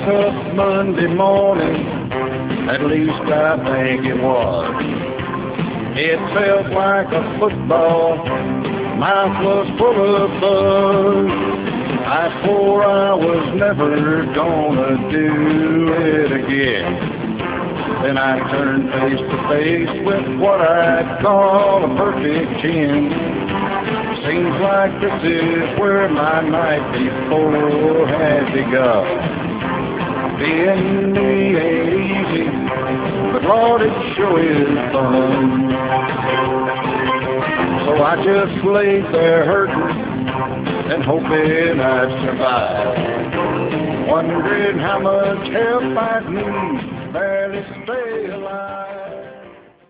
up Monday morning, at least I think it was. It felt like a football, mouth was full of buzz. I swore I was never gonna do it again. Then I turned face to face with what I'd call a perfect 10. Seems like this is where my night before had begun. Being me ain't easy, but Lord, it sure is fun. So I just laid there hurting and hoping I'd survive, wondering how much help I'd need barely stay alive.